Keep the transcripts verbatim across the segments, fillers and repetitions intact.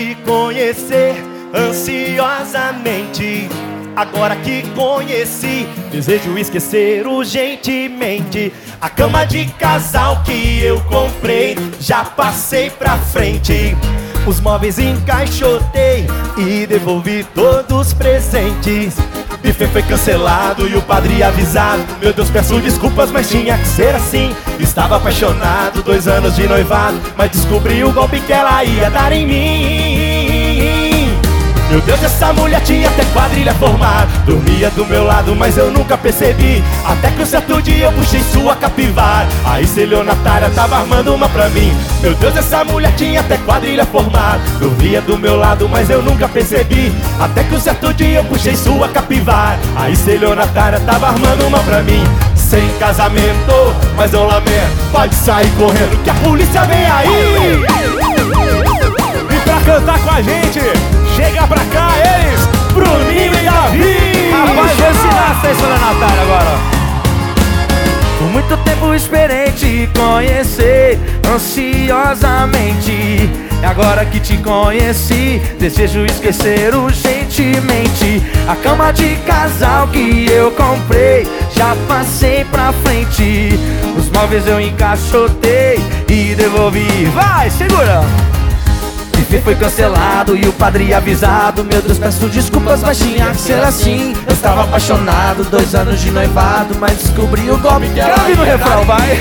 te conhecer ansiosamente. Agora que conheci, desejo esquecer urgentemente. A cama de casal que eu comprei, já passei pra frente. Os móveis encaixotei e devolvi todos os presentes. Buffet foi cancelado e o padre avisado. Meu Deus, peço desculpas, mas tinha que ser assim. Estava apaixonado, dois anos de noivado, mas descobri o golpe que ela ia dar em mim. Meu Deus, essa mulher tinha até quadrilha formada. Dormia do meu lado, mas eu nunca percebi. Até que um certo dia eu puxei sua capivara. Aí estelionatária tava armando uma pra mim. Meu Deus, essa mulher tinha até quadrilha formada. Dormia do meu lado, mas eu nunca percebi. Até que um certo dia eu puxei sua capivara. Aí estelionatária tava armando uma pra mim. Sem casamento, mas eu lamento, pode sair correndo que a polícia vem aí. E pra cantar com a gente, chega pra cá eles, Bruninho e Davi. Rapaz, vou ensinar essa história Natália agora. Por muito tempo esperei te conhecer ansiosamente. E agora que te conheci, desejo esquecer urgentemente. A cama de casal que eu comprei, já passei pra frente. Os móveis eu encaixotei e devolvi. Vai, segura! Buffet foi cancelado e o padre avisado. Meu Deus, peço desculpas, mas tinha que ser assim. Eu estava apaixonado, dois anos de noivado, mas descobri o golpe que ela ia dar. Quero ouvir no refrão, vai!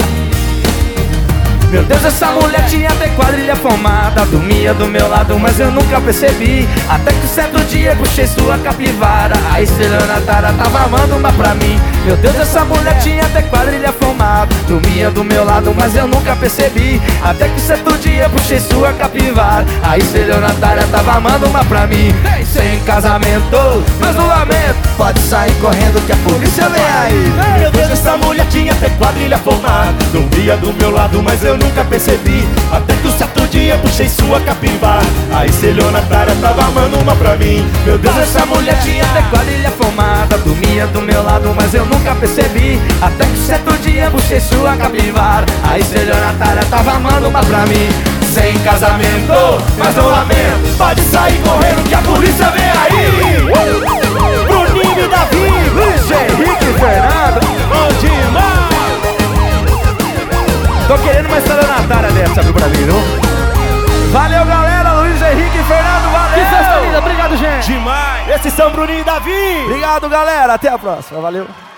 Meu Deus, essa mulher tinha até quadrilha formada. Dormia do meu lado, mas eu nunca percebi. Até que certo dia puxei sua capivara. A estelionatária tava amando uma pra mim. Meu Deus, essa mulher tinha até quadrilha formada. Dormia do meu lado, mas eu nunca percebi. Até que certo dia puxei sua capivara. A estelionatária tava amando uma pra mim. Sem casamento, mas no lamento, pode sair correndo que a polícia vem aí. Meu Deus, essa mulher tinha até quadrilha formada. Dormia do meu lado, mas eu nunca percebi. Até que um certo dia puxei sua capivara. A estelionatária tava amando uma pra mim. Meu Deus, essa mulher tinha até quadrilha formada. Dormia do meu lado, mas eu nunca percebi. Até que certo dia puxei sua capivara. A estelionatária tava amando uma pra mim. Sem casamento, mas não lamento, pode sair correndo que a polícia vem aí. Bruninho e Davi, Luiz Henrique e Fernando, bom demais. Tô querendo uma estelionatária dessa, viu, pra mim, viu? Valeu, galera, Luiz Henrique e Fernando, valeu! Que festa linda, obrigado, gente! Demais! Esses são Bruninho e Davi! Obrigado, galera, até a próxima, valeu!